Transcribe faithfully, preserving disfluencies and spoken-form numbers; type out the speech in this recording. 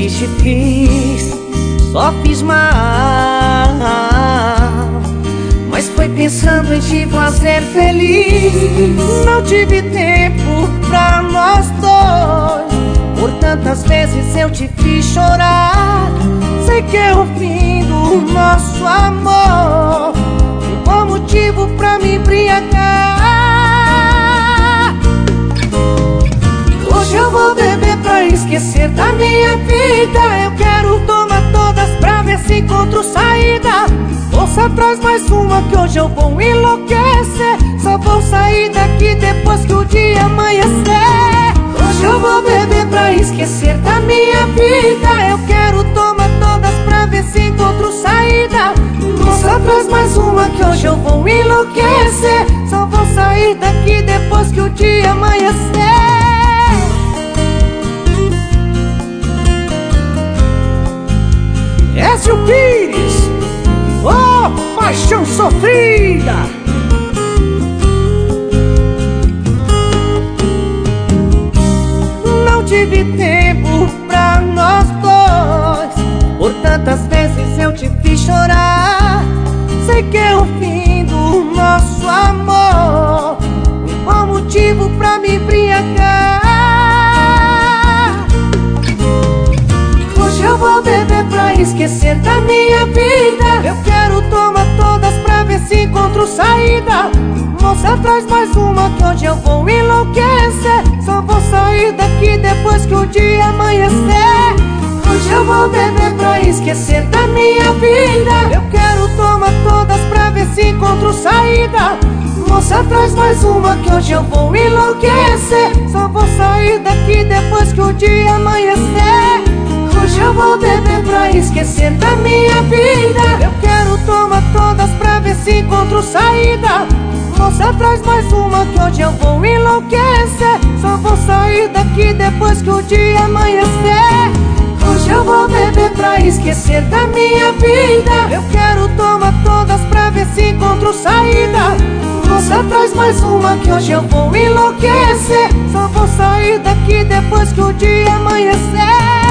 fiz, te fiz, só fiz mal. Mas foi pensando em te fazer feliz. Não tive tempo pra nós dois. Por tantas vezes eu te fiz chorar. Sei que é o fim do nosso amor, um bom motivo pra me embriagar. Hoje eu vou beber pra esquecer da minha vida. Eu quero tomar todas pra ver se encontro saída. Moça, traz mais uma que hoje eu vou enlouquecer. Só vou sair daqui depois que o dia amanhecer. Hoje eu vou beber pra esquecer da minha vida. Eu quero tomar todas pra ver se encontro saída. Moça, traz mais uma que hoje eu vou enlouquecer. Só vou sair daqui depois que o dia amanhecer. Écio Pires, oh, paixão sofrida. Não tive tempo pra nós dois. Por tantas vezes eu te fiz chorar. Sei que é o fim do nosso amor, um bom motivo pra me embriagar. Hoje eu vou beber pra esquecer da minha vida. Eu quero tomar todas pra ver se encontro saída. Moça, traz mais uma que hoje eu vou enlouquecer. Só vou sair daqui depois que o dia amanhecer. Hoje eu vou beber pra esquecer da minha vida. Eu quero tomar todas pra ver se encontro saída. Moça, traz mais uma que hoje eu vou enlouquecer. Só vou sair daqui depois que o dia amanhecer. Hoje eu vou beber pra esquecer da minha vida. Eu quero tomar todas pra ver se encontro saída. Moça, traz mais uma que hoje eu vou enlouquecer. Só vou sair daqui depois que o dia amanhecer. Hoje eu vou beber pra esquecer da minha vida. Eu quero tomar todas pra ver se encontro saída. Moça, traz mais uma que hoje eu vou enlouquecer. Só vou sair daqui depois que o dia amanhecer.